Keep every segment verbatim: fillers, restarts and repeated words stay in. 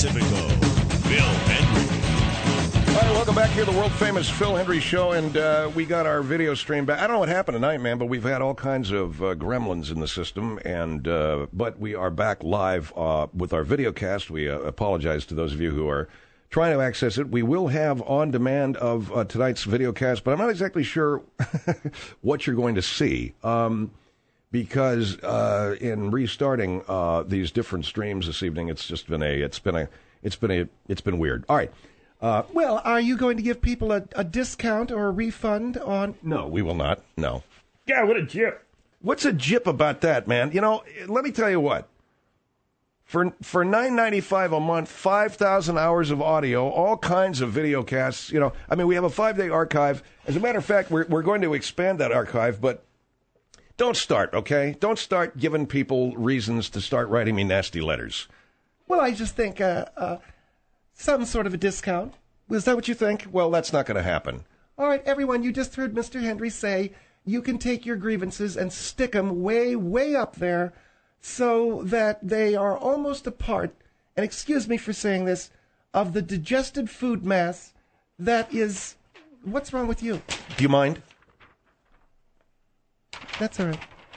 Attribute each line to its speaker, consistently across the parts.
Speaker 1: Pacifico, Phil Hendry.
Speaker 2: All right, welcome back here to the world-famous Phil Hendry Show, and uh, we got our video stream back. I don't know what happened tonight, man, but we've had all kinds of uh, gremlins in the system, and uh, but we are back live uh, with our video cast. We uh, apologize to those of you who are trying to access it. We will have on-demand of uh, tonight's video cast, but I'm not exactly sure what you're going to see. Um Because uh, in restarting uh, these different streams this evening, it's just been a, it's been a, it's been a, it's been weird. All right. Uh,
Speaker 3: well, are you going to give people a, a discount or a refund on?
Speaker 2: No, we will not. No.
Speaker 4: Yeah, what a jip.
Speaker 2: What's a jip about that, man? You know, let me tell you what. For for nine ninety-five a month, five thousand hours of audio, all kinds of video casts. You know, I mean, we have a five day archive. As a matter of fact, we're we're going to expand that archive, but. Don't start, okay? Don't start giving people reasons to start writing me nasty letters.
Speaker 3: Well, I just think uh, uh, some sort of a discount.
Speaker 2: Is that what you think? Well, that's not going to happen.
Speaker 3: All right, everyone, you just heard Mister Hendry say you can take your grievances and stick them way, way up there so that they are almost a part, and excuse me for saying this, of the digested food mass that is... What's wrong with you?
Speaker 2: Do you mind?
Speaker 3: That's all right.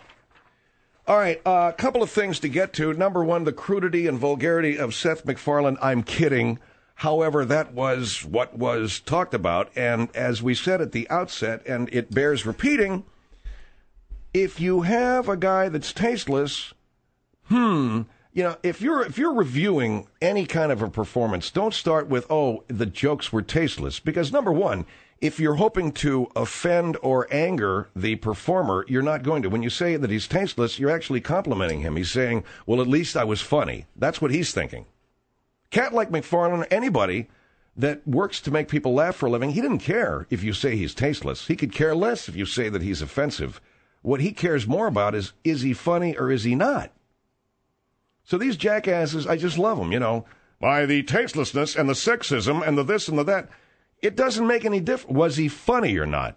Speaker 2: All right, a uh, couple of things to get to. Number one, the crudity and vulgarity of Seth MacFarlane. I'm kidding. However, that was what was talked about. And as we said at the outset, and it bears repeating, if you have a guy that's tasteless, hmm, you know, if you're if you're reviewing any kind of a performance, don't start with, oh, the jokes were tasteless. Because number one, if you're hoping to offend or anger the performer, you're not going to. When you say that he's tasteless, you're actually complimenting him. He's saying, well, at least I was funny. That's what he's thinking. Cat like MacFarlane, anybody that works to make people laugh for a living, he didn't care if you say he's tasteless. He could care less if you say that he's offensive. What he cares more about is, is he funny or is he not? So these jackasses, I just love them, you know. By the tastelessness and the sexism and the this and the that. It doesn't make any difference. Was he funny or not?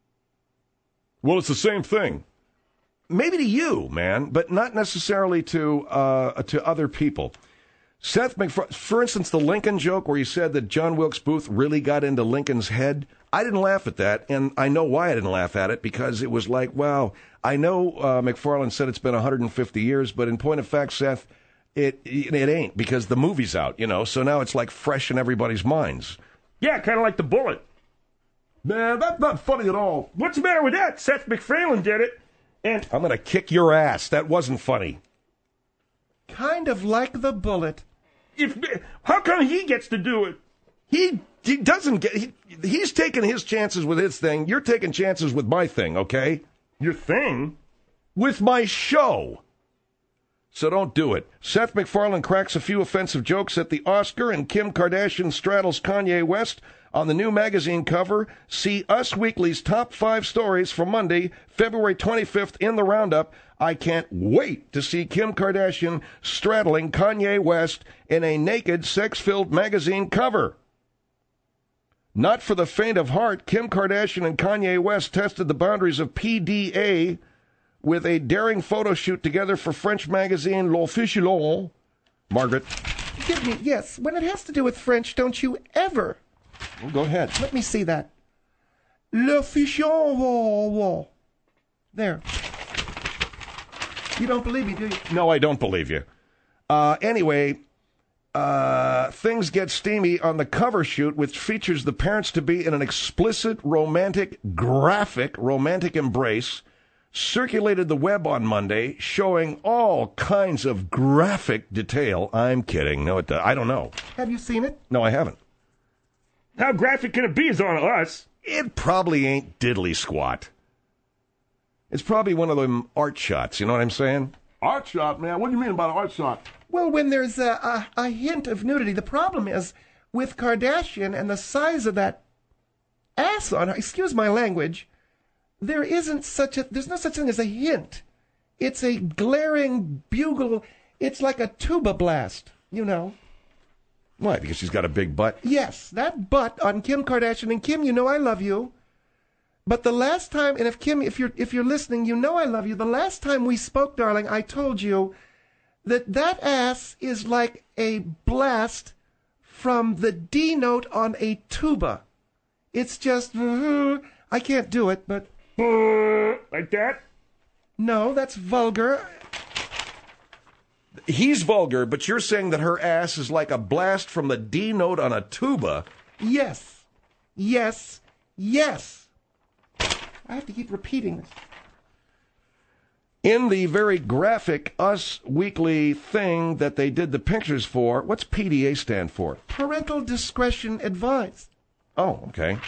Speaker 2: Well, it's the same thing. Maybe to you, man, but not necessarily to uh, to other people. Seth MacFarlane, for instance, the Lincoln joke where he said that John Wilkes Booth really got into Lincoln's head. I didn't laugh at that, and I know why I didn't laugh at it, because it was like, wow, I know uh, MacFarlane said it's been one hundred fifty years, but in point of fact, Seth, it, it ain't, because the movie's out, you know, so now it's like fresh in everybody's minds.
Speaker 4: Yeah, kind of like the bullet.
Speaker 2: Man, that's not funny at all.
Speaker 4: What's the matter with that? Seth MacFarlane did it, and...
Speaker 2: I'm going to kick your ass. That wasn't funny.
Speaker 3: Kind of like the bullet.
Speaker 4: If, how come he gets to do it?
Speaker 2: He he doesn't get... He, he's taking his chances with his thing. You're taking chances with my thing, okay?
Speaker 4: Your thing?
Speaker 2: With my show. So don't do it. Seth MacFarlane cracks a few offensive jokes at the Oscar, and Kim Kardashian straddles Kanye West on the new magazine cover. See Us Weekly's top five stories for Monday, February twenty-fifth in the Roundup. I can't wait to see Kim Kardashian straddling Kanye West in a naked, sex-filled magazine cover. Not for the faint of heart, Kim Kardashian and Kanye West tested the boundaries of P D A with a daring photo shoot together for French magazine L'Officiel. Margaret.
Speaker 3: Give me, yes. When it has to do with French, don't you ever...
Speaker 2: Well, go ahead.
Speaker 3: Let me see that. L'Officiel. There. You don't believe me, do you?
Speaker 2: No, I don't believe you. Uh, anyway, uh, things get steamy on the cover shoot, which features the parents-to-be in an explicit, romantic, graphic, romantic embrace, circulated the web on Monday, showing all kinds of graphic detail. I'm kidding. No, it does. I don't know.
Speaker 3: Have you seen it?
Speaker 2: No, I haven't.
Speaker 4: How graphic can it be is on us?
Speaker 2: It probably ain't diddly squat. It's probably one of them art shots, you know what I'm saying?
Speaker 4: Art shot, man? What do you mean by an art shot?
Speaker 3: Well, when there's a, a, a hint of nudity, the problem is with Kardashian and the size of that ass on her, excuse my language, there isn't such a, there's no such thing as a hint. It's a glaring bugle. It's like a tuba blast, you know.
Speaker 2: Why? Because she's got a big butt?
Speaker 3: Yes, that butt on Kim Kardashian. And Kim, you know I love you. But the last time, and if Kim, if you're if you're listening, you know I love you. The last time we spoke, darling, I told you that that ass is like a blast from the D note on a tuba. It's just, I can't do it, but...
Speaker 4: Like that?
Speaker 3: No, that's vulgar.
Speaker 2: He's vulgar, but you're saying that her ass is like a blast from the D note on a tuba.
Speaker 3: Yes. Yes. Yes. I have to keep repeating this.
Speaker 2: In the very graphic Us Weekly thing that they did the pictures for, what's P D A stand for?
Speaker 3: Parental discretion advised.
Speaker 2: Oh, okay.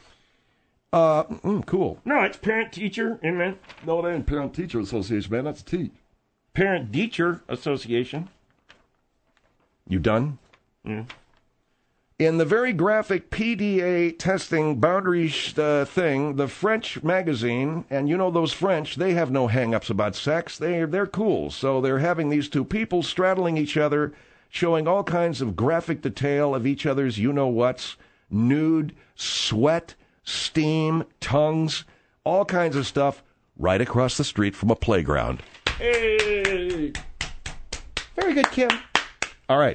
Speaker 2: Uh, mm, cool.
Speaker 4: No, it's parent-teacher, isn't it?
Speaker 5: No, that ain't Parent-Teacher Association, man. That's teach.
Speaker 4: Parent-teacher Association.
Speaker 2: You done?
Speaker 4: Yeah.
Speaker 2: In the very graphic P D A testing boundaries uh, thing, the French magazine, and you know those French, they have no hang-ups about sex. They, they're cool. So they're having these two people straddling each other, showing all kinds of graphic detail of each other's you-know-whats, nude, sweat, steam, tongues, all kinds of stuff, right across the street from a playground.
Speaker 4: Hey!
Speaker 3: Very good, Kim.
Speaker 2: All right.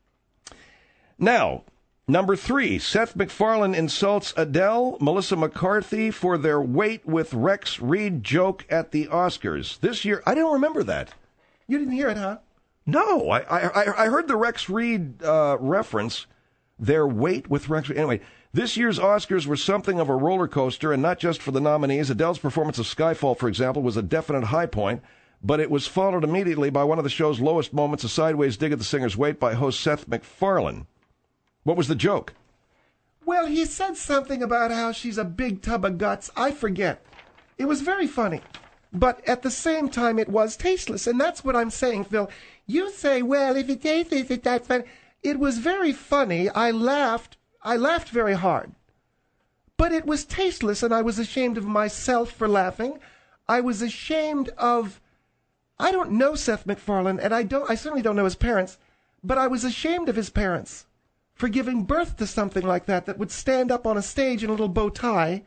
Speaker 2: Now... Number three, Seth MacFarlane insults Adele, Melissa McCarthy for their Wait with Rex Reed joke at the Oscars. This year, I don't remember that.
Speaker 3: You didn't hear it, huh?
Speaker 2: No, I I, I heard the Rex Reed uh, reference, their Wait with Rex Reed. Anyway, this year's Oscars were something of a roller coaster, and not just for the nominees. Adele's performance of Skyfall, for example, was a definite high point, but it was followed immediately by one of the show's lowest moments, a sideways dig at the singer's weight by host Seth MacFarlane. What was the joke?
Speaker 3: Well, he said something about how she's a big tub of guts. I forget. It was very funny. But at the same time, it was tasteless. And that's what I'm saying, Phil. You say, well, if it tasteless, it's not funny. It was very funny. I laughed. I laughed very hard. But it was tasteless, and I was ashamed of myself for laughing. I was ashamed of... I don't know Seth MacFarlane, and I don't. I certainly don't know his parents. But I was ashamed of his parents for giving birth to something like that, that would stand up on a stage in a little bow tie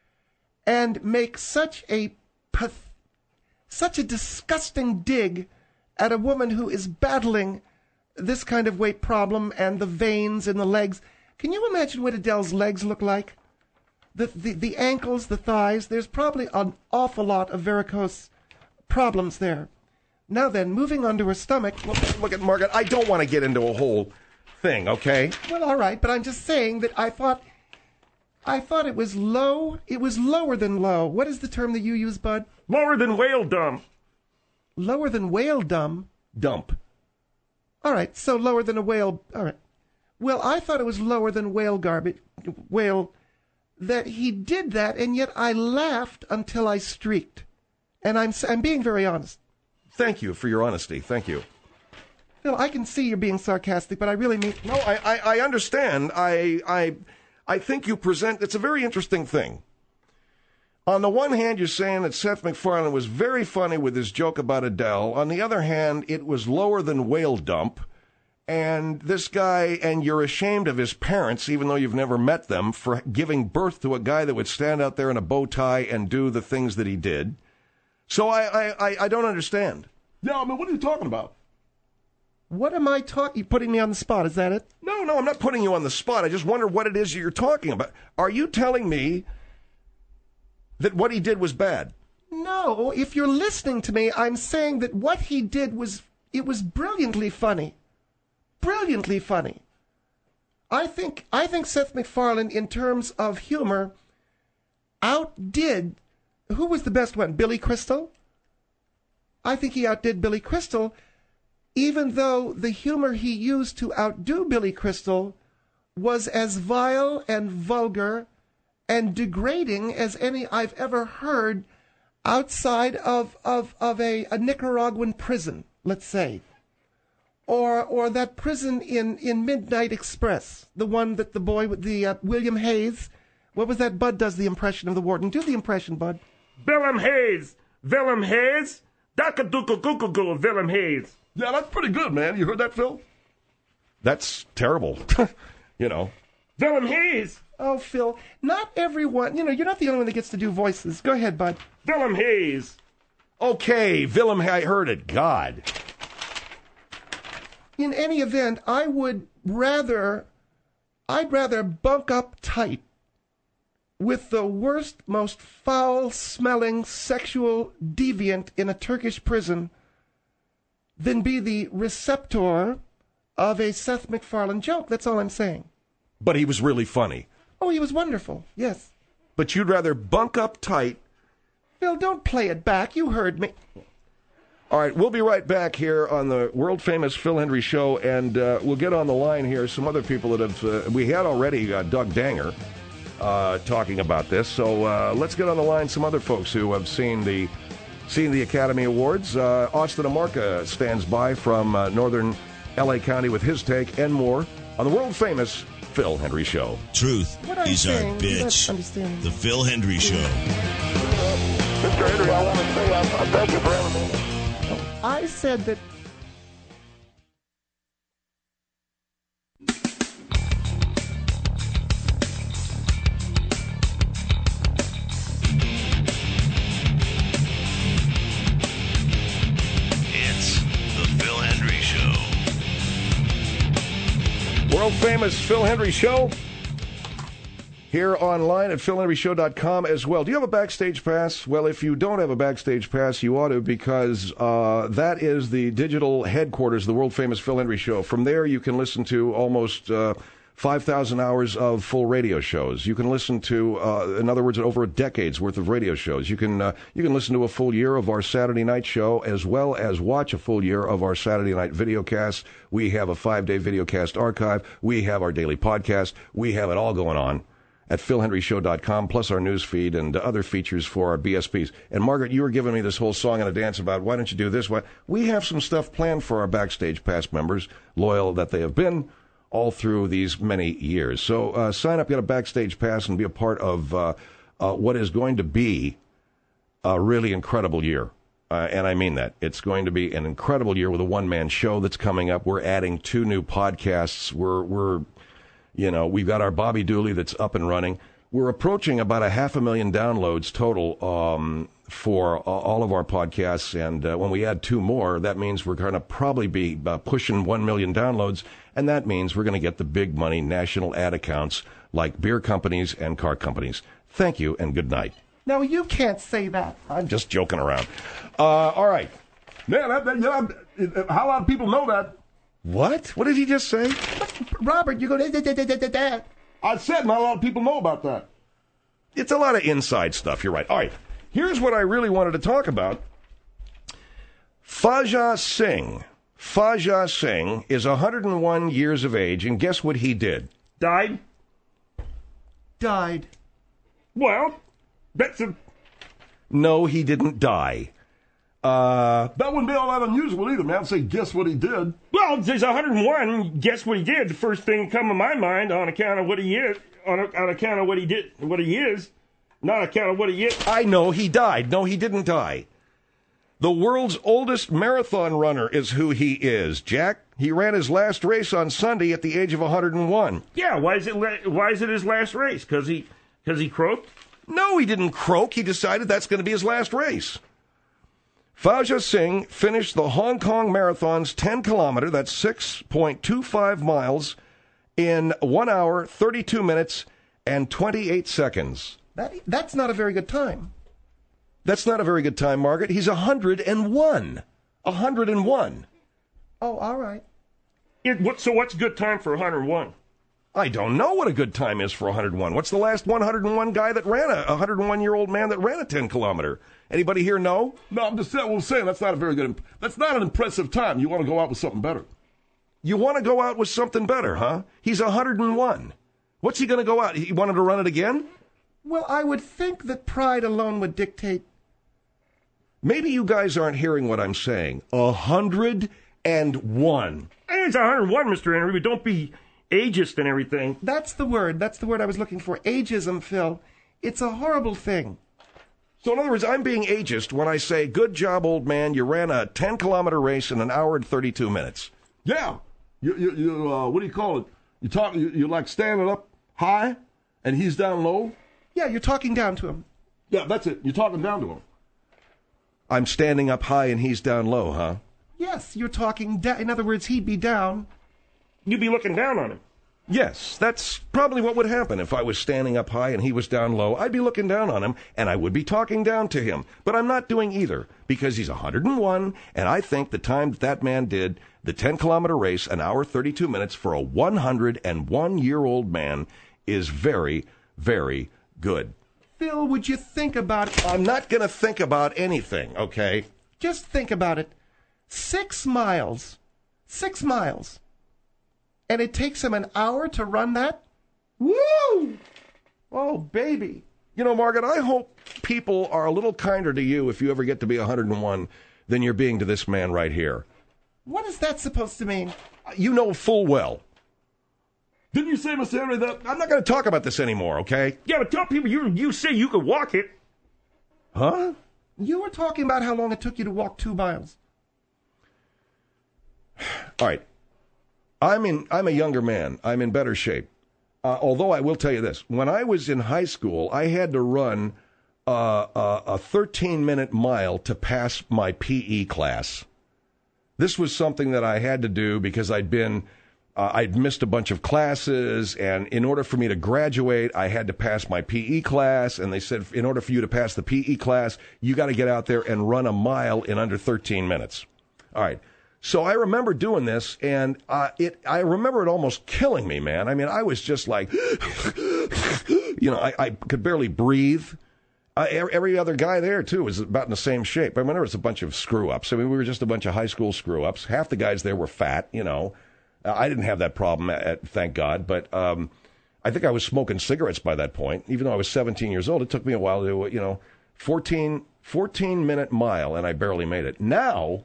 Speaker 3: and make such a path- such a disgusting dig at a woman who is battling this kind of weight problem and the veins in the legs. Can you imagine what Adele's legs look like? The, the, the ankles, the thighs, there's probably an awful lot of varicose problems there. Now then, moving on to her stomach.
Speaker 2: Look, look at Margaret. I don't want to get into a whole... thing, okay?
Speaker 3: Well, all right, but I'm just saying that I thought, I thought it was low. It was lower than low. What is the term that you use, Bud?
Speaker 4: Lower than whale dump.
Speaker 3: Lower than whale dumb.
Speaker 2: Dump.
Speaker 3: All right, so lower than a whale. All right. Well, I thought it was lower than whale garbage. Whale. That he did that, and yet I laughed until I streaked. And I'm I'm being very honest.
Speaker 2: Thank you for your honesty. Thank you.
Speaker 3: Phil, I can see you're being sarcastic, but I really mean...
Speaker 2: No, I, I, I understand. I, I, I think you present... It's a very interesting thing. On the one hand, you're saying that Seth MacFarlane was very funny with his joke about Adele. On the other hand, it was lower than whale dump. And this guy, and you're ashamed of his parents, even though you've never met them, for giving birth to a guy that would stand out there in a bow tie and do the things that he did. So I, I, I, I don't understand.
Speaker 5: Yeah, I mean, what are you talking about?
Speaker 3: What am I talking? You putting me on the spot? Is that it?
Speaker 2: No, no, I'm not putting you on the spot. I just wonder what it is you're talking about. Are you telling me that what he did was bad?
Speaker 3: No, if you're listening to me, I'm saying that what he did was, it was brilliantly funny. Brilliantly funny. I think, I think Seth MacFarlane, in terms of humor, outdid, who was the best one? Billy Crystal? I think he outdid Billy Crystal, even though the humor he used to outdo Billy Crystal was as vile and vulgar and degrading as any I've ever heard outside of, of, of a, a Nicaraguan prison, let's say. Or or that prison in, in Midnight Express, the one that the boy with the uh, William Hayes, what was that? Bud does the impression of the warden. Do the impression, Bud.
Speaker 4: Willem Hayes. Willem Hayes. Daka-duka-goo-goo-goo, Willem Hayes.
Speaker 5: Yeah, that's pretty good, man. You heard that, Phil?
Speaker 2: That's terrible. You know.
Speaker 4: Willem Hayes.
Speaker 3: Oh, Phil, not everyone, you know, you're not the only one that gets to do voices. Go ahead, Bud.
Speaker 4: Willem Hayes.
Speaker 2: Okay, Willem, I heard it. God.
Speaker 3: in any event, I would rather, I'd rather bunk up tight with the worst, most foul-smelling sexual deviant in a Turkish prison than be the receptor of a Seth MacFarlane joke. That's all I'm saying.
Speaker 2: But he was really funny.
Speaker 3: Oh, he was wonderful, yes.
Speaker 2: But you'd rather bunk up tight.
Speaker 3: Phil, don't play it back. You heard me.
Speaker 2: All right, we'll be right back here on the world-famous Phil Hendrie Show, and uh, we'll get on the line here some other people that have... Uh, we had already uh, Doug Danger uh, talking about this, so uh, let's get on the line some other folks who have seen the seen the Academy Awards. Uh, Austin Amarca stands by from uh, northern L A County with his take and more on the world-famous Phil Hendrie Show.
Speaker 1: Truth
Speaker 3: What
Speaker 1: is
Speaker 3: I'm
Speaker 1: our
Speaker 3: saying,
Speaker 1: bitch.
Speaker 3: let's understand.
Speaker 1: The Phil Hendrie Show.
Speaker 6: Mister Henry, I want to say I, I thank you for having me.
Speaker 3: I said that...
Speaker 1: It's the Phil Hendrie Show.
Speaker 2: World-famous Phil Hendrie Show here online at phil hendrie show dot com as well. Do you have a Backstage Pass? Well, if you don't have a Backstage Pass, you ought to, because uh, that is the digital headquarters of the world-famous Phil Hendrie Show. From there, you can listen to almost uh, five thousand hours of full radio shows. You can listen to, uh, in other words, over a decade's worth of radio shows. You can uh, you can listen to a full year of our Saturday night show, as well as watch a full year of our Saturday night videocast. We have a five-day videocast archive. We have our daily podcast. We have it all going on at phil hendrie show dot com, plus our news feed and other features for our B S Ps. And Margaret, you were giving me this whole song and a dance about why don't you do this? Why? We have some stuff planned for our Backstage Pass members, loyal that they have been all through these many years. So uh, sign up, get a Backstage Pass, and be a part of uh, uh, what is going to be a really incredible year. Uh, and I mean that. It's going to be an incredible year with a one-man show that's coming up. We're adding two new podcasts. We're we're You know, we've got our Bobby Dooley that's up and running. We're approaching about a half a million downloads total um, for uh, all of our podcasts. And uh, when we add two more, that means we're going to probably be uh, pushing one million downloads. And that means we're going to get the big money national ad accounts like beer companies and car companies. Thank you and good night.
Speaker 3: No, you can't say that.
Speaker 2: I'm just joking around. Uh, all right.
Speaker 5: Man, that, that, you know, how a lot of people know that?
Speaker 2: What? What did he just say?
Speaker 3: Robert, you go... Da, da, da, da, da, da.
Speaker 5: I said not a lot of people know about that.
Speaker 2: It's a lot of inside stuff. You're right. All right. Here's what I really wanted to talk about. Fajaa Singh. Fajaa Singh is one hundred one years of age, and guess what he did?
Speaker 4: Died?
Speaker 3: Died.
Speaker 4: Well, that's a...
Speaker 2: No, he didn't die. Uh,
Speaker 5: That wouldn't be all that unusual either, man. I'd say, guess what he did.
Speaker 4: Well, there's one hundred one. Guess what he did? The first thing come to my mind on account of what he is, on, on account of what he did, what he is, not account of what he is.
Speaker 2: I know he died. No, he didn't die. The world's oldest marathon runner is who he is, Jack. He ran his last race on Sunday at the age of one hundred one.
Speaker 4: Yeah, why is it? la- Why is it his last race? Because he, because he croaked.
Speaker 2: No, he didn't croak. He decided that's going to be his last race. Fajaa Singh finished the Hong Kong Marathon's ten kilometer, that's six point two five miles, in one hour, thirty-two minutes, and twenty-eight seconds.
Speaker 3: That, that's not a very good time.
Speaker 2: That's not a very good time, Margaret. He's one hundred one. one hundred one.
Speaker 3: Oh, all right.
Speaker 4: It, what, so what's good time for one hundred one?
Speaker 2: I don't know what a good time is for one hundred one. What's the last one hundred one guy that ran a one hundred one-year-old man that ran a ten kilometer? Anybody here know?
Speaker 5: No, I'm just saying, well, saying that's not a very good, that's not an impressive time. You want to go out with something better.
Speaker 2: You want to go out with something better, huh? He's one hundred one. What's he going to go out? He wanted to run it again?
Speaker 3: Well, I would think that pride alone would dictate...
Speaker 2: Maybe you guys aren't hearing what I'm saying. one hundred one.
Speaker 4: Hey, it's one hundred one, Mister Henry, but don't be ageist and everything.
Speaker 3: That's the word. That's the word I was looking for. Ageism, Phil. It's a horrible thing.
Speaker 2: So in other words, I'm being ageist when I say, good job, old man. You ran a ten kilometer race in an hour and thirty-two minutes.
Speaker 5: Yeah. You, you, you uh, what do you call it? You talk, you, you're like standing up high, and he's down low.
Speaker 3: Yeah, you're talking down to him.
Speaker 5: Yeah, that's it. You're talking down to him.
Speaker 2: I'm standing up high and he's down low, huh?
Speaker 3: Yes, you're talking. Da- in other words, he'd be down.
Speaker 4: You'd be looking down on him.
Speaker 2: Yes, that's probably what would happen if I was standing up high and he was down low. I'd be looking down on him, and I would be talking down to him. But I'm not doing either, because he's one hundred one, and I think the time that that man did the ten-kilometer race, an hour, thirty-two minutes, for a one hundred one-year-old man is very, very good.
Speaker 3: Phil, would you think about it?
Speaker 2: I'm not going to think about anything, okay?
Speaker 3: Just think about it. Six miles. Six miles. And it takes him an hour to run that? Woo! Oh, baby.
Speaker 2: You know, Margaret, I hope people are a little kinder to you if you ever get to be one hundred one than you're being to this man right here.
Speaker 3: What is that supposed to mean?
Speaker 2: You know full well.
Speaker 5: Didn't you say, Mister Henry, that...
Speaker 2: I'm not going to talk about this anymore, okay?
Speaker 4: Yeah, but tell people you you say you could walk it.
Speaker 2: Huh?
Speaker 3: You were talking about how long it took you to walk two miles.
Speaker 2: All right. I'm in. I'm a younger man. I'm in better shape. Uh, although I will tell you this: when I was in high school, I had to run uh, uh, a thirteen-minute mile to pass my P E class. This was something that I had to do because I'd been, uh, I'd missed a bunch of classes, and in order for me to graduate, I had to pass my P E class. And they said, in order for you to pass the P E class, you got to get out there and run a mile in under thirteen minutes. All right. So I remember doing this, and uh, it. I remember it almost killing me, man. I mean, I was just like, you know, I, I could barely breathe. Uh, every other guy there, too, was about in the same shape. I mean, there was a bunch of screw-ups. I mean, we were just a bunch of high school screw-ups. Half the guys there were fat, you know. Uh, I didn't have that problem, at, at, thank God. But um, I think I was smoking cigarettes by that point. Even though I was seventeen years old, it took me a while to, you know, fourteen, fourteen-minute mile, and I barely made it. Now...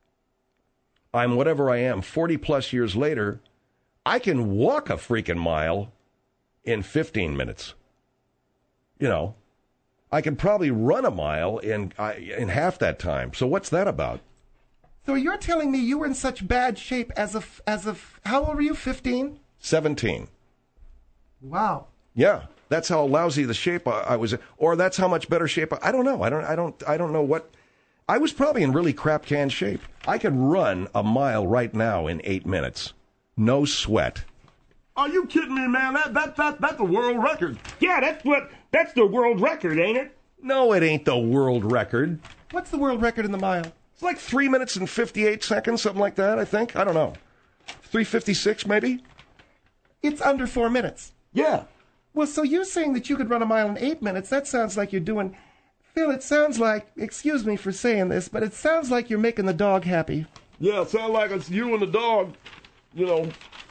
Speaker 2: I'm whatever I am, forty-plus years later, I can walk a freaking mile in fifteen minutes. You know, I can probably run a mile in uh, in half that time. So what's that about?
Speaker 3: So you're telling me you were in such bad shape as of, as of, how old were you, fifteen?
Speaker 2: seventeen.
Speaker 3: Wow.
Speaker 2: Yeah, that's how lousy the shape I, I was in. Or that's how much better shape I, I don't know. I don't, I don't, I don't know what... I was probably in really crap can shape. I could run a mile right now in eight minutes. No sweat.
Speaker 5: Are you kidding me, man? That, that, that, that's a world record.
Speaker 4: Yeah, that's what that's the world record, ain't it?
Speaker 2: No, it ain't the world record.
Speaker 3: What's the world record in the mile?
Speaker 2: It's like three minutes and fifty-eight seconds, something like that, I think. I don't know. three fifty-six, maybe?
Speaker 3: It's under four minutes.
Speaker 2: Yeah.
Speaker 3: Well, so you're saying that you could run a mile in eight minutes. That sounds like you're doing... Phil, it sounds like, excuse me for saying this, but it sounds like you're making the dog happy.
Speaker 5: Yeah, it sounds like it's you and the dog, you know.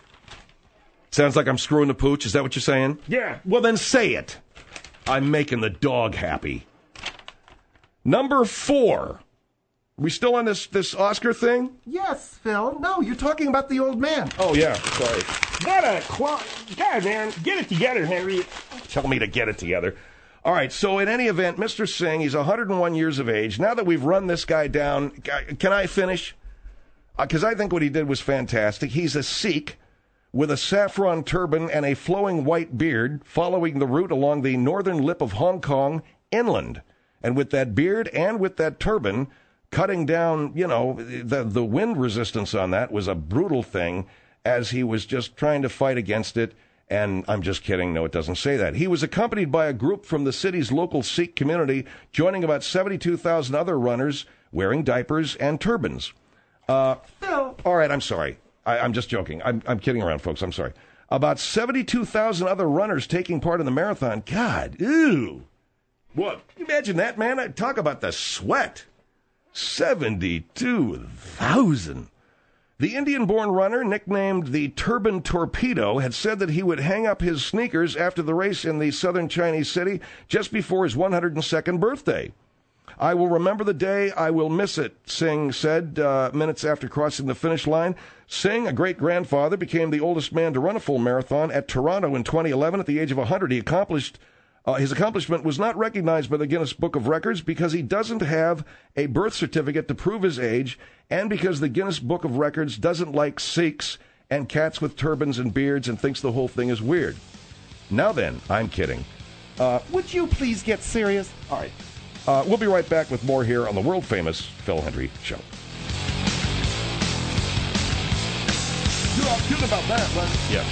Speaker 2: Sounds like I'm screwing the pooch. Is that what you're saying?
Speaker 4: Yeah.
Speaker 2: Well, then say it. I'm making the dog happy. Number four. We still on this, this Oscar thing?
Speaker 3: Yes, Phil. No, you're talking about the old man.
Speaker 2: Oh, yeah. Sorry.
Speaker 4: What a qual- God, man, get it together, Henry.
Speaker 2: Tell me to get it together. All right, so in any event, Mister Singh, he's one hundred one years of age. Now that we've run this guy down, can I finish? Because uh, I think what he did was fantastic. He's a Sikh with a saffron turban and a flowing white beard, following the route along the northern lip of Hong Kong inland. And with that beard and with that turban, cutting down, you know, the, the wind resistance on that was a brutal thing, as he was just trying to fight against it. And I'm just kidding. No, it doesn't say that. He was accompanied by a group from the city's local Sikh community, joining about seventy-two thousand other runners wearing diapers and turbans. Uh,
Speaker 3: Phil.
Speaker 2: All right, I'm sorry. I, I'm just joking. I'm, I'm kidding around, folks. I'm sorry. About seventy-two thousand other runners taking part in the marathon. God, ew. What? Imagine that, man. Talk about the sweat. seventy-two thousand. The Indian-born runner, nicknamed the Turban Torpedo, had said that he would hang up his sneakers after the race in the southern Chinese city just before his one hundred second birthday. I will remember the day, I will miss it, Singh said uh, minutes after crossing the finish line. Singh, a great-grandfather, became the oldest man to run a full marathon at Toronto in twenty eleven at the age of one hundred. He accomplished Uh, his accomplishment was not recognized by the Guinness Book of Records because he doesn't have a birth certificate to prove his age, and because the Guinness Book of Records doesn't like Sikhs and cats with turbans and beards and thinks the whole thing is weird. Now then, I'm kidding.
Speaker 3: Uh, Would you please get serious?
Speaker 2: All right. Uh, we'll be right back with more here on the world-famous Phil Hendry Show.
Speaker 5: I was kidding about that, but
Speaker 2: Yeah.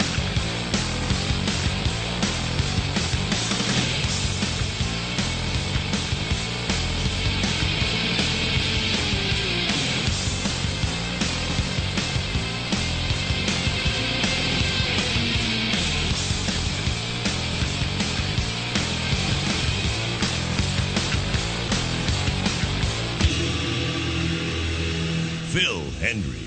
Speaker 1: Phil Hendry.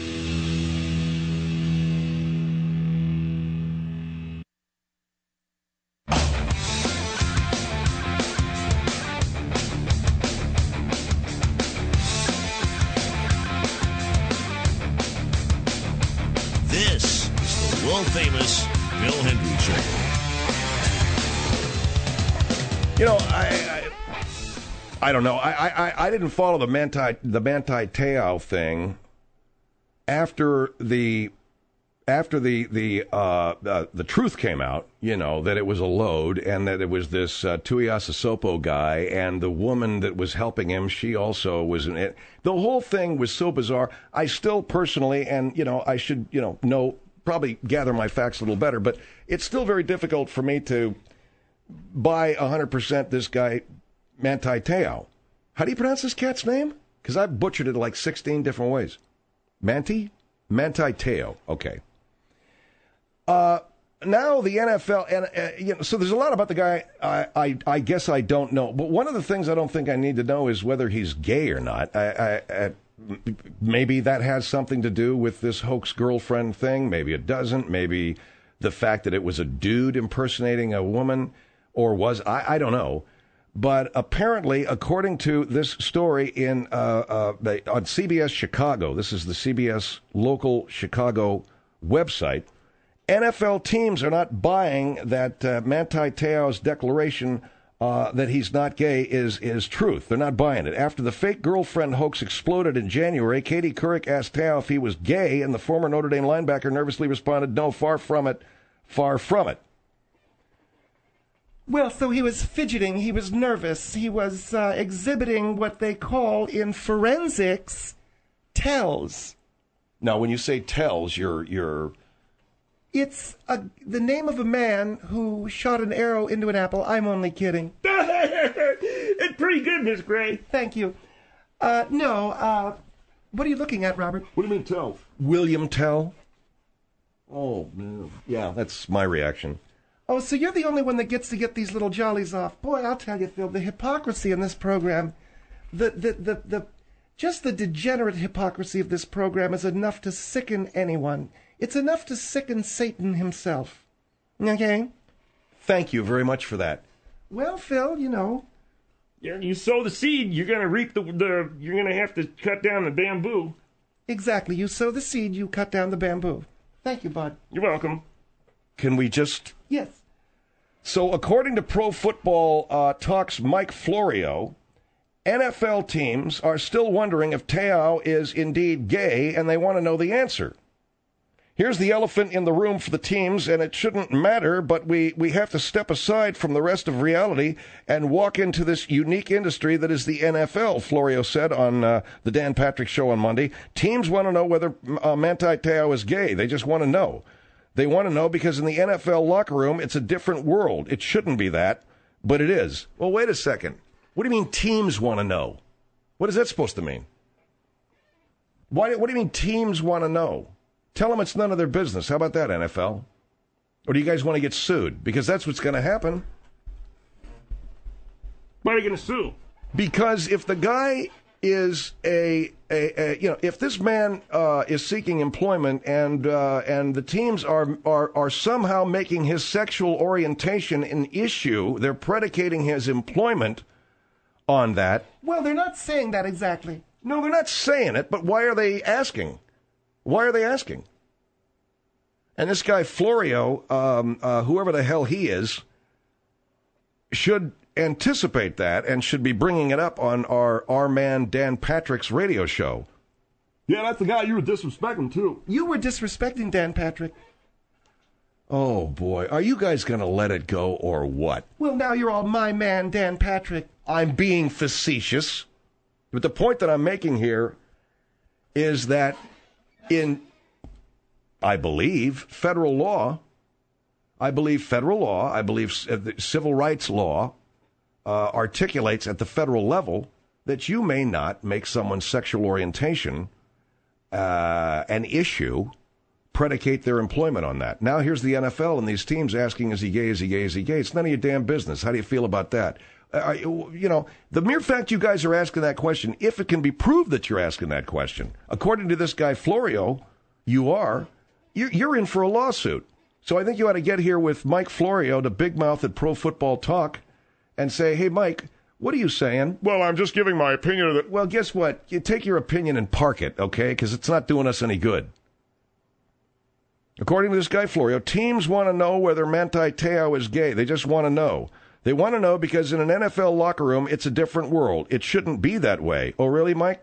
Speaker 1: This is the world-famous Phil Hendry Show.
Speaker 2: You know, I, I, I don't know. I, I, I didn't follow the Manti, the Manti Te'o thing after the, after the the uh, uh, the truth came out. You know that it was a load and that it was this uh, Tuiasa Sopo guy and the woman that was helping him. She also was in it. The whole thing was so bizarre. I still personally, and you know, I should you know know probably gather my facts a little better, but it's still very difficult for me to buy one hundred percent this guy, Manti Te'o. How do you pronounce this cat's name? Because I've butchered it like sixteen different ways. Manti? Manti Te'o. Okay. Uh, now the N F L, and uh, you know, so there's a lot about the guy I, I, I guess I don't know. But one of the things I don't think I need to know is whether he's gay or not. I, I, I, maybe that has something to do with this hoax girlfriend thing. Maybe it doesn't. Maybe the fact that it was a dude impersonating a woman. Or was, I, I don't know. But apparently, according to this story in uh, uh, the, on C B S Chicago, this is the C B S local Chicago website, N F L teams are not buying that uh, Manti Te'o's declaration uh, that he's not gay is, is truth. They're not buying it. After the fake girlfriend hoax exploded in January, Katie Couric asked Te'o if he was gay, and the former Notre Dame linebacker nervously responded, no, far from it, far from it.
Speaker 3: Well, so he was fidgeting, he was nervous, he was uh, exhibiting what they call in forensics tells.
Speaker 2: Now, when you say tells, you're you're
Speaker 3: It's a, the name of a man who shot an arrow into an apple. I'm only kidding.
Speaker 4: It's pretty good, Miss Gray.
Speaker 3: Thank you. Uh, no, uh, what are you looking at, Robert?
Speaker 5: what do you mean tell?
Speaker 2: William Tell.
Speaker 5: Oh, man.
Speaker 2: Yeah, that's my reaction.
Speaker 3: Oh, so you're the only one that gets to get these little jollies off. Boy, I'll tell you, Phil, the hypocrisy in this program, the, the, the, the, just the degenerate hypocrisy of this program is enough to sicken anyone. It's enough to sicken Satan himself. Okay?
Speaker 2: Thank you very much for that.
Speaker 3: Well, Phil, you know.
Speaker 4: Yeah, you sow the seed, you're gonna reap the the. You're gonna have to cut down the bamboo.
Speaker 3: Exactly. You sow the seed, you cut down the bamboo. Thank you, bud.
Speaker 4: You're welcome.
Speaker 2: Can we just...
Speaker 3: Yes.
Speaker 2: So, according to Pro Football uh, Talk's Mike Florio, N F L teams are still wondering if Te'o is indeed gay, and they want to know the answer. Here's the elephant in the room for the teams, and it shouldn't matter, but we, we have to step aside from the rest of reality and walk into this unique industry that is the N F L, Florio said on uh, the Dan Patrick Show on Monday. Teams want to know whether uh, Manti Te'o is gay. They just want to know. They want to know because in the N F L locker room, it's a different world. It shouldn't be that, but it is. Well, wait a second. What do you mean teams want to know? What is that supposed to mean? Why? What do you mean teams want to know? Tell them it's none of their business. How about that, N F L? Or do you guys want to get sued? Because that's what's going to happen.
Speaker 4: Why are you gonna sue?
Speaker 2: Because if the guy is a, a, a you know, if this man uh, is seeking employment and uh, and the teams are, are are somehow making his sexual orientation an issue, they're predicating his employment on that.
Speaker 3: Well, they're not saying that exactly.
Speaker 2: No, they're not saying it, but why are they asking? Why are they asking? And this guy Florio, um, uh, whoever the hell he is, should anticipate that and should be bringing it up on our our man Dan Patrick's radio show.
Speaker 5: Yeah, that's the guy you were disrespecting, too.
Speaker 3: You were disrespecting Dan Patrick.
Speaker 2: Oh, boy. Are you guys going to let it go or what?
Speaker 3: Well, now you're all my man, Dan Patrick.
Speaker 2: I'm being facetious. But the point that I'm making here is that in I believe, federal law. I believe federal law, I believe civil rights law uh, articulates at the federal level that you may not make someone's sexual orientation uh, an issue, predicate their employment on that. Now here's the N F L and these teams asking, is he gay, is he gay, is he gay? It's none of your damn business. How do you feel about that? Uh, you know, the mere fact you guys are asking that question, if it can be proved that you're asking that question, according to this guy Florio, you are, you're, you're in for a lawsuit. So I think you ought to get here with Mike Florio, the big mouth at Pro Football Talk, and say, hey, Mike, what are you saying?
Speaker 4: Well, I'm just giving my opinion of it.
Speaker 2: Well, guess what? You take your opinion and park it, okay? Because it's not doing us any good. According to this guy Florio, teams want to know whether Manti Te'o is gay. They just want to know. They want to know because in an N F L locker room, it's a different world. It shouldn't be that way. Oh, really, Mike?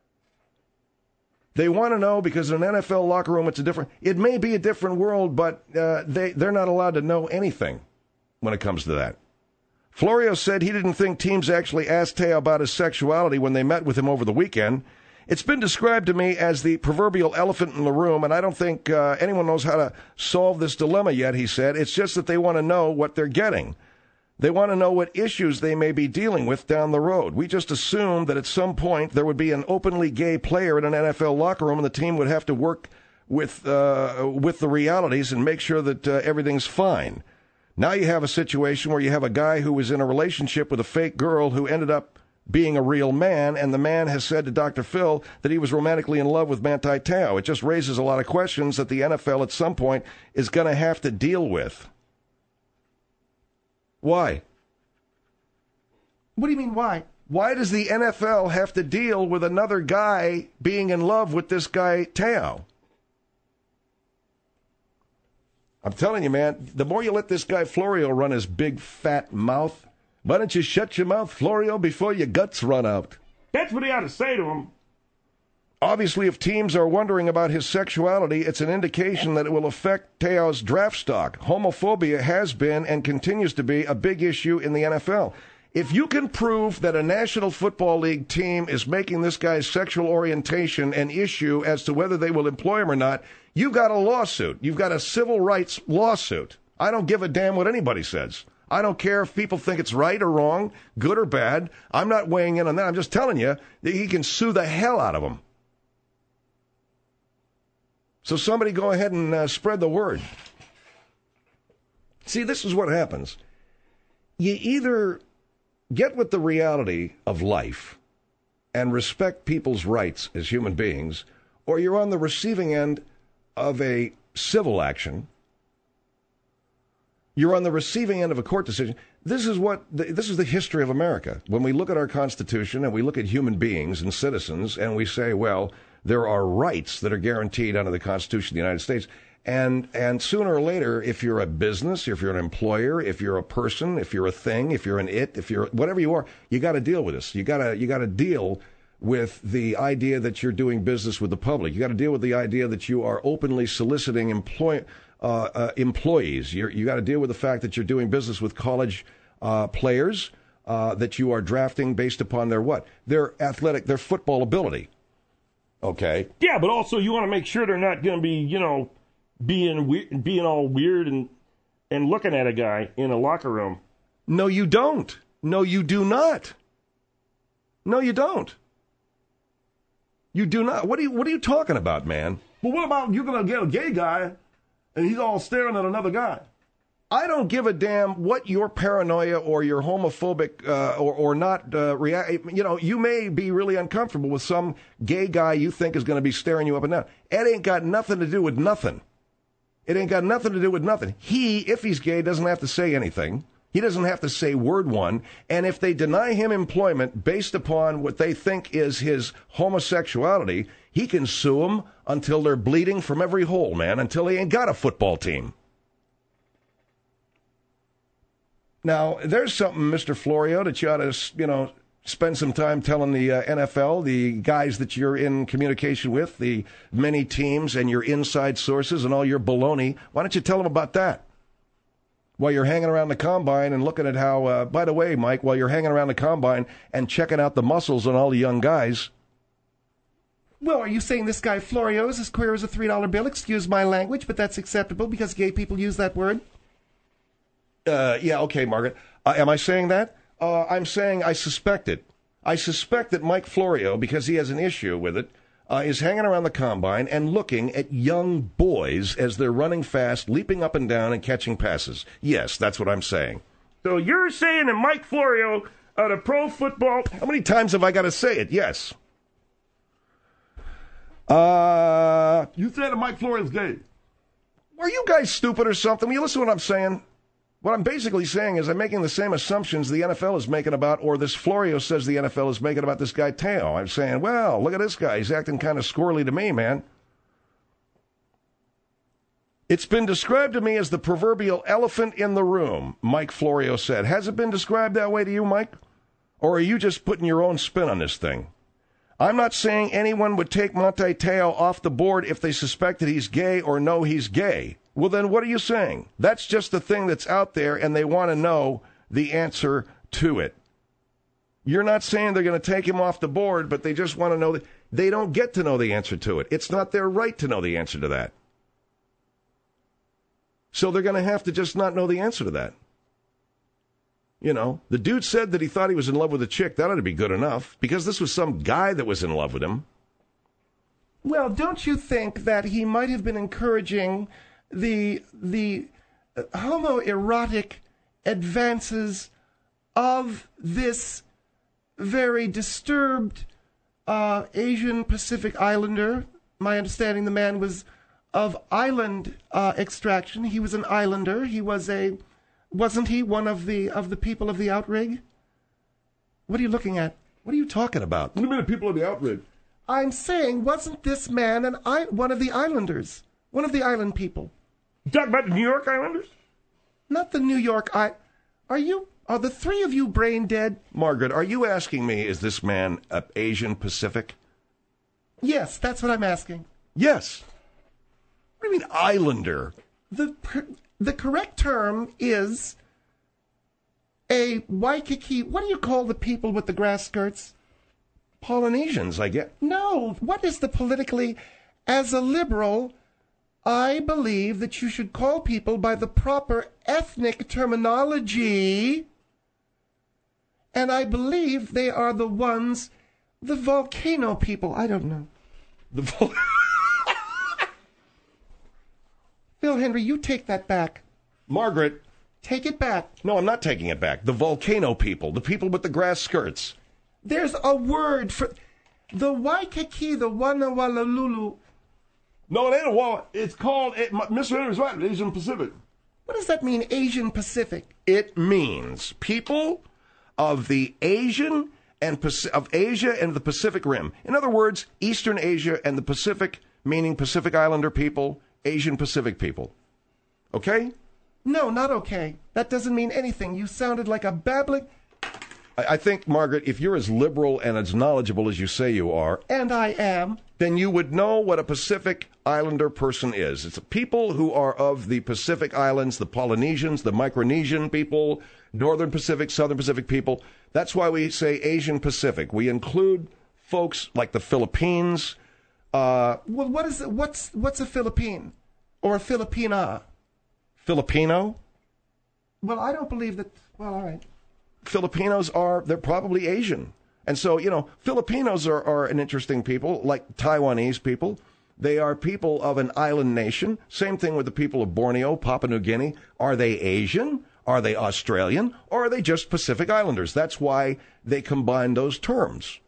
Speaker 2: They want to know because in an N F L locker room, it's a different... It may be a different world, but uh, they, they're not allowed to know anything when it comes to that. Florio said he didn't think teams actually asked Te'o about his sexuality when they met with him over the weekend. It's been described to me as the proverbial elephant in the room, and I don't think uh, anyone knows how to solve this dilemma yet, he said. It's just that they want to know what they're getting. They want to know what issues they may be dealing with down the road. We just assumed that at some point there would be an openly gay player in an N F L locker room and the team would have to work with uh, with the realities and make sure that uh, everything's fine. Now you have a situation where you have a guy who was in a relationship with a fake girl who ended up being a real man, and the man has said to Doctor Phil that he was romantically in love with Manti Te'o. It just raises a lot of questions that the N F L at some point is going to have to deal with. Why?
Speaker 3: What do you mean, why?
Speaker 2: Why does the N F L have to deal with another guy being in love with this guy, Te'o? I'm telling you, man, the more you let this guy Florio run his big fat mouth, why don't you shut your mouth, Florio, before your guts run out?
Speaker 4: That's what he ought to say to him.
Speaker 2: Obviously, if teams are wondering about his sexuality, it's an indication that it will affect Te'o's draft stock. Homophobia has been and continues to be a big issue in the N F L. If you can prove that a National Football League team is making this guy's sexual orientation an issue as to whether they will employ him or not, you've got a lawsuit. You've got a civil rights lawsuit. I don't give a damn what anybody says. I don't care if people think it's right or wrong, good or bad. I'm not weighing in on that. I'm just telling you that he can sue the hell out of them. So somebody go ahead and uh, spread the word. See, this is what happens. You either get with the reality of life and respect people's rights as human beings, or you're on the receiving end of a civil action. You're on the receiving end of a court decision. This is what the, this is the history of America. When we look at our Constitution and we look at human beings and citizens and we say, well, there are rights that are guaranteed under the Constitution of the United States. And and sooner or later, if you're a business, if you're an employer, if you're a person, if you're a thing, if you're an it, if you're whatever you are, you got to deal with this. You got to you got to deal with the idea that you're doing business with the public. You got to deal with the idea that you are openly soliciting employ uh, uh, employees. You're, you got to deal with the fact that you're doing business with college uh, players uh, that you are drafting based upon their what? Their athletic, their football ability. Okay.
Speaker 4: Yeah, but also you want to make sure they're not going to be, you know, being weird, being all weird and and looking at a guy in a locker room.
Speaker 2: No, you don't. No, you do not. No, you don't. You do not. What are you What are you talking about, man?
Speaker 5: But what about you're going to get a gay guy and he's all staring at another guy?
Speaker 2: I don't give a damn what your paranoia or your homophobic uh, or, or not uh, react. You know, you may be really uncomfortable with some gay guy you think is going to be staring you up and down. It ain't got nothing to do with nothing. It ain't got nothing to do with nothing. He, if he's gay, doesn't have to say anything. He doesn't have to say word one. And if they deny him employment based upon what they think is his homosexuality, he can sue them until they're bleeding from every hole, man, until he ain't got a football team. Now, there's something, Mister Florio, that you ought to, you know, spend some time telling the uh, N F L, the guys that you're in communication with, the many teams and your inside sources and all your baloney. Why don't you tell them about that? While you're hanging around the combine and looking at how, uh, by the way, Mike, while you're hanging around the combine and checking out the muscles on all the young guys,
Speaker 3: Well, are you saying this guy Florio is as queer as a three dollar bill? Excuse my language, but that's acceptable because gay people use that word.
Speaker 2: Uh, yeah, okay, Margaret. Uh, am I saying that? Uh, I'm saying I suspect it. I suspect that Mike Florio, because he has an issue with it, uh, is hanging around the combine and looking at young boys as they're running fast, leaping up and down and catching passes. Yes, that's what I'm saying.
Speaker 4: So you're saying that Mike Florio out of pro football...
Speaker 2: How many times have I got to say it? Yes. Uh,
Speaker 5: You said that Mike Florio's gay.
Speaker 2: are you guys stupid or something? Will you listen to what I'm saying? What I'm basically saying is I'm making the same assumptions the N F L is making about, or this Florio says the N F L is making about this guy Teo. I'm saying, well, look at this guy. He's acting kind of squirrely to me, man. It's been described to me as the proverbial elephant in the room, Mike Florio said. Has it been described that way to you, Mike? Or are you just putting your own spin on this thing? I'm not saying anyone would take Monte Teo off the board if they suspect that he's gay or know he's gay. Well, then what are you saying? That's just the thing that's out there, and they want to know the answer to it. You're not saying they're going to take him off the board, but they just want to know that they don't get to know the answer to it. It's not their right to know the answer to that. So they're going to have to just not know the answer to that. You know, the dude said that he thought he was in love with a chick. That ought to be good enough, because this was some guy that was in love with him.
Speaker 3: Well, don't you think that he might have been encouraging the the uh, homoerotic advances of this very disturbed uh, Asian Pacific Islander? My understanding, the man was of island uh, extraction. He was an islander. He was a, wasn't he one of the of the people of the outrig? What are you looking at?
Speaker 2: What are you talking about?
Speaker 5: What do you mean the people of the outrig?
Speaker 3: I'm saying, wasn't this man an I- one of the islanders? One of the island people?
Speaker 4: You talking about the New York Islanders?
Speaker 3: Not the New York I... Are you... Are the three of you brain dead?
Speaker 2: Margaret, are you asking me, is this man uh, Asian Pacific?
Speaker 3: Yes, that's what I'm asking.
Speaker 2: Yes. What do you mean islander?
Speaker 3: The per- the correct term is a Waikiki... What do you call the people with the grass skirts?
Speaker 2: Polynesians, I get.
Speaker 3: No, what is the politically... As a liberal, I believe that you should call people by the proper ethnic terminology, and I believe they are the ones, the volcano people. I don't know.
Speaker 2: The vol-
Speaker 3: Phil Henry, you take that back.
Speaker 2: Margaret.
Speaker 3: Take it back.
Speaker 2: No, I'm not taking it back. The volcano people, the people with the grass skirts.
Speaker 3: There's a word for... The Waikiki, the Wanawalululu...
Speaker 5: No, it ain't a wall. It's called, it, Mister Henry's right, Asian Pacific.
Speaker 3: What does that mean, Asian Pacific?
Speaker 2: It means people of the Asian and Paci- of Asia and the Pacific Rim. In other words, Eastern Asia and the Pacific, meaning Pacific Islander people, Asian Pacific people. Okay?
Speaker 3: No, not okay. That doesn't mean anything. You sounded like a babbling...
Speaker 2: I, I think, Margaret, if you're as liberal and as knowledgeable as you say you are...
Speaker 3: And I am...
Speaker 2: then you would know what a Pacific Islander person is. It's people who are of the Pacific Islands, the Polynesians, the Micronesian people, Northern Pacific, Southern Pacific people. That's why we say Asian Pacific. We include folks like the Philippines. Uh,
Speaker 3: Well, what is it? What's what's a Philippine or a Filipina?
Speaker 2: Filipino.
Speaker 3: Well, I don't believe that. Well, all right.
Speaker 2: Filipinos are, they're probably Asian. And so, you know, Filipinos are, are an interesting people, like Taiwanese people. They are people of an island nation. Same thing with the people of Borneo, Papua New Guinea. Are they Asian? Are they Australian? Or are they just Pacific Islanders? That's why they combine those terms.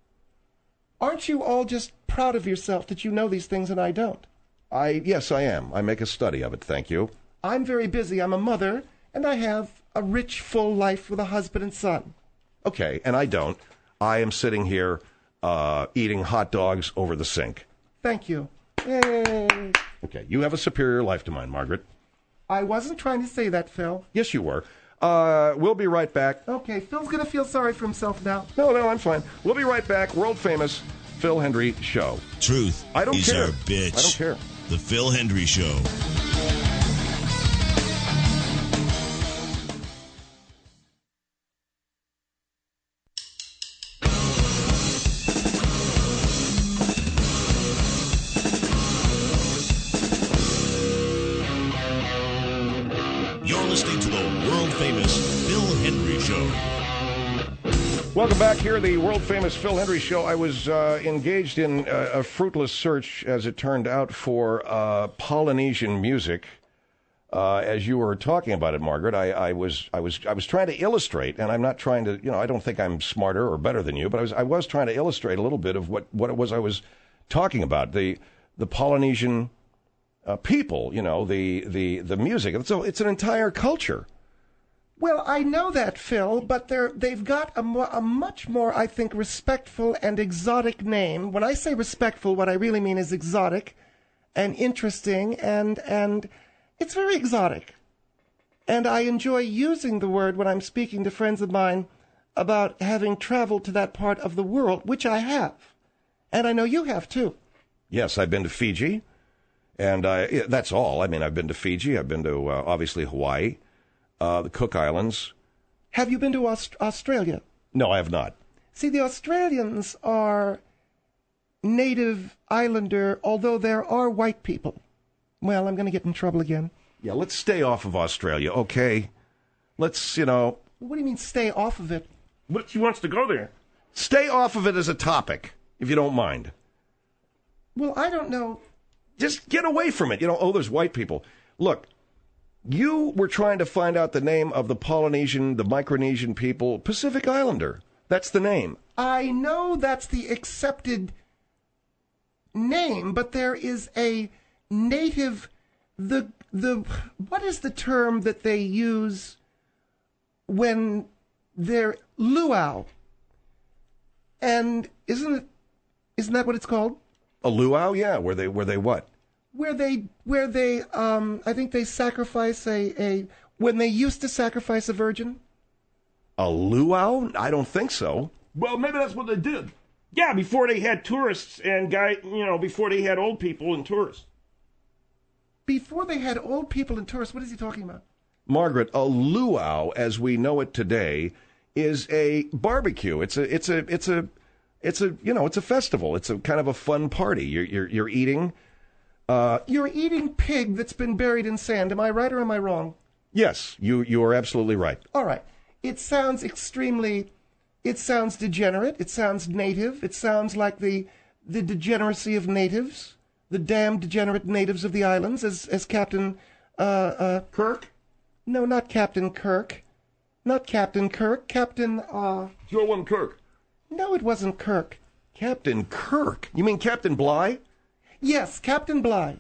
Speaker 3: Aren't you all just proud of yourself that you know these things and I don't?
Speaker 2: I, yes, I am. I make a study of it. Thank you.
Speaker 3: I'm very busy. I'm a mother, and I have a rich, full life with a husband and son.
Speaker 2: Okay, and I don't. I am sitting here uh, eating hot dogs over the sink.
Speaker 3: Thank you. Yay.
Speaker 2: Okay, you have a superior life to mine, Margaret.
Speaker 3: I wasn't trying to say that, Phil.
Speaker 2: Yes, you were. Uh, we'll be right back.
Speaker 3: Okay, Phil's going to feel sorry for himself now.
Speaker 2: No, no, I'm fine. We'll be right back. World famous Phil Hendry Show.
Speaker 1: Truth
Speaker 2: I don't
Speaker 1: is
Speaker 2: care.
Speaker 1: our bitch.
Speaker 2: I don't care.
Speaker 1: The Phil Hendry Show. You're listening to the world-famous Phil Hendry Show.
Speaker 2: Welcome back here, the world-famous Phil Hendry Show. I was uh, engaged in a, a fruitless search, as it turned out, for uh, Polynesian music. Uh, as you were talking about it, Margaret, I, I was I was I was trying to illustrate, and I'm not trying to, you know, I don't think I'm smarter or better than you, but I was I was trying to illustrate a little bit of what, what it was I was talking about, the the Polynesian uh, people, you know, the the the music. So it's an entire culture.
Speaker 3: Well, I know that, Phil, but they're, they've got a, mo- a much more, I think, respectful and exotic name. When I say respectful, what I really mean is exotic and interesting, and and it's very exotic. And I enjoy using the word when I'm speaking to friends of mine about having traveled to that part of the world, which I have. And I know you have, too.
Speaker 2: Yes, I've been to Fiji, and I, that's all. I mean, I've been to Fiji. I've been to, uh, obviously, Hawaii. Uh, the Cook Islands.
Speaker 3: Have you been to Aust- Australia?
Speaker 2: No, I have not.
Speaker 3: See, the Australians are native islander, although there are white people. Well, I'm going to get in trouble again.
Speaker 2: Yeah, let's stay off of Australia, okay? Let's, you know...
Speaker 3: What do you mean, stay off of it?
Speaker 4: But she wants to go there.
Speaker 2: Stay off of it as a topic, if you don't mind.
Speaker 3: Well, I don't know.
Speaker 2: Just get away from it. You know, oh, there's white people. Look... You were trying to find out the name of the Polynesian, the Micronesian people, Pacific Islander. That's the name.
Speaker 3: I know that's the accepted name, but there is a native, the, the, what is the term that they use when they're luau? And isn't it, isn't that what it's called?
Speaker 2: A luau, yeah. Were they, were they what?
Speaker 3: Where they, where they, um, I think they sacrifice a, a, when they used to sacrifice a virgin?
Speaker 2: A luau? I don't think so.
Speaker 5: Well, maybe that's what they did.
Speaker 4: Yeah, before they had tourists and guy, you know, before they had old people and tourists.
Speaker 3: Before they had old people and tourists, what is he talking about?
Speaker 2: Margaret, a luau, as we know it today, is a barbecue. It's a, it's a, it's a, it's a, you know, it's a festival. It's a kind of a fun party. You're, you're, you're eating. Uh,
Speaker 3: You're eating pig that's been buried in sand. Am I right or am I wrong?
Speaker 2: Yes, you, you are absolutely right.
Speaker 3: All right. It sounds extremely, it sounds degenerate. It sounds native. It sounds like the the degeneracy of natives, the damned degenerate natives of the islands, as as Captain uh, uh,
Speaker 4: Kirk?
Speaker 3: No, not Captain Kirk. Not Captain Kirk. Captain, uh...
Speaker 5: Sure wasn't Kirk.
Speaker 3: No, it wasn't Kirk.
Speaker 2: Captain Kirk? You mean Captain Bligh?
Speaker 3: Yes, Captain Bligh.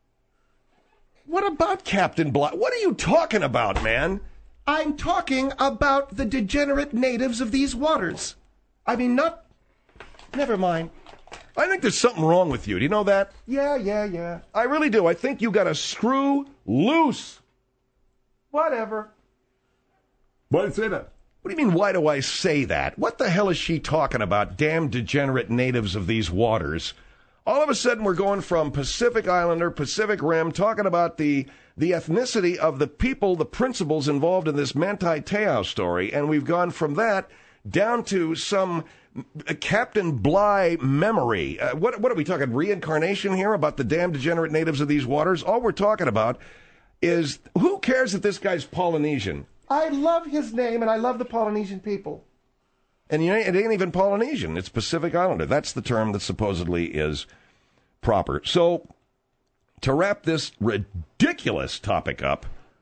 Speaker 2: What about Captain Bligh? What are you talking about, man?
Speaker 3: I'm talking about the degenerate natives of these waters. I mean, not... Never mind.
Speaker 2: I think there's something wrong with you. Do you know that?
Speaker 3: Yeah, yeah, yeah.
Speaker 2: I really do. I think you got a screw loose.
Speaker 3: Whatever.
Speaker 5: Why did you say that?
Speaker 2: What do you mean, why do I say that? What the hell is she talking about, damn degenerate natives of these waters? All of a sudden, we're going from Pacific Islander, Pacific Rim, talking about the the ethnicity of the people, the principles involved in this Manti Te'o story, and we've gone from that down to some uh, Captain Bligh memory. Uh, what, what are we talking, reincarnation here about the damn degenerate natives of these waters? All we're talking about is, who cares if this guy's Polynesian?
Speaker 3: I love his name, and I love the Polynesian people.
Speaker 2: And you know, it ain't even Polynesian. It's Pacific Islander. That's the term that supposedly is proper. So, to wrap this ridiculous topic up,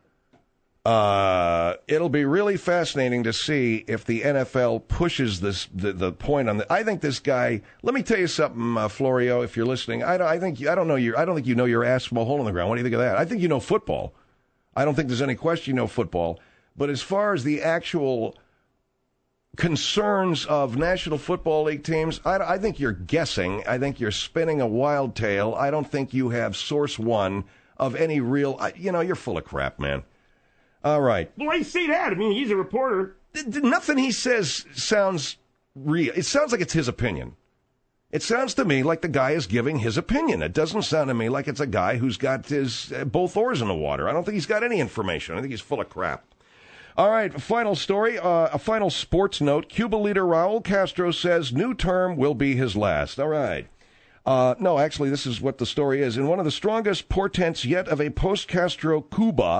Speaker 2: uh, it'll be really fascinating to see if the N F L pushes this the, the point on the. I think this guy. Let me tell you something, uh, Florio. If you're listening, I don't. I think I don't know your. I don't think you know your ass from a hole in the ground. What do you think of that? I think you know football. I don't think there's any question you know football. But as far as the actual concerns of National Football League teams, I, I think you're guessing. I think you're spinning a wild tale. I don't think you have source one of any real, you know, you're full of crap, man. All right.
Speaker 4: Well, I say that. I mean, he's a reporter.
Speaker 2: Nothing he says sounds real. It sounds like it's his opinion. It sounds to me like the guy is giving his opinion. It doesn't sound to me like it's a guy who's got his uh, both oars in the water. I don't think he's got any information. I think he's full of crap. All right, final story, uh, a final sports note. Cuba leader Raul Castro says new term will be his last. All right. Uh, no, actually, this is what the story is. In one of the strongest portents yet of a post-Castro Cuba,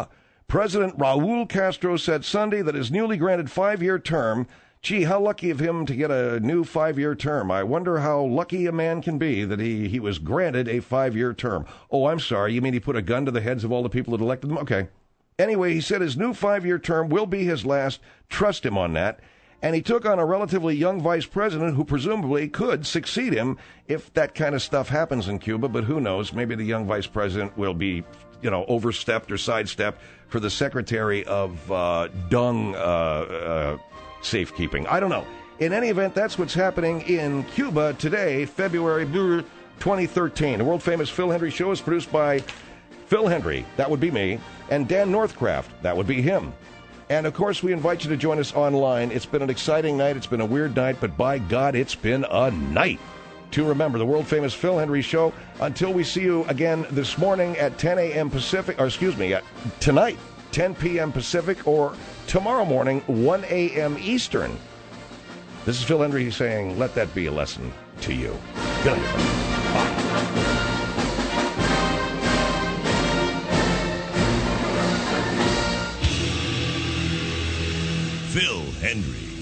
Speaker 2: President Raul Castro said Sunday that his newly granted five-year term, gee, how lucky of him to get a new five-year term. I wonder how lucky a man can be that he, he was granted a five-year term. Oh, I'm sorry, you mean he put a gun to the heads of all the people that elected him? Okay. Anyway, he said his new five-year term will be his last. Trust him on that. And he took on a relatively young vice president who presumably could succeed him if that kind of stuff happens in Cuba. But who knows? Maybe the young vice president will be, you know, overstepped or sidestepped for the secretary of uh, dung uh, uh, safekeeping. I don't know. In any event, that's what's happening in Cuba today, February twenty thirteen. The world-famous Phil Hendry Show is produced by Phil Hendry, that would be me, and Dan Northcraft, that would be him. And, of course, we invite you to join us online. It's been an exciting night. It's been a weird night, but by God, it's been a night to remember. The world-famous Phil Hendry Show. Until we see you again this morning at ten a.m. Pacific, or excuse me, at tonight, ten p.m. Pacific, or tomorrow morning, one a.m. Eastern. This is Phil Hendry saying, let that be a lesson to you. Good night, everybody. Bye.
Speaker 1: Phil Hendry.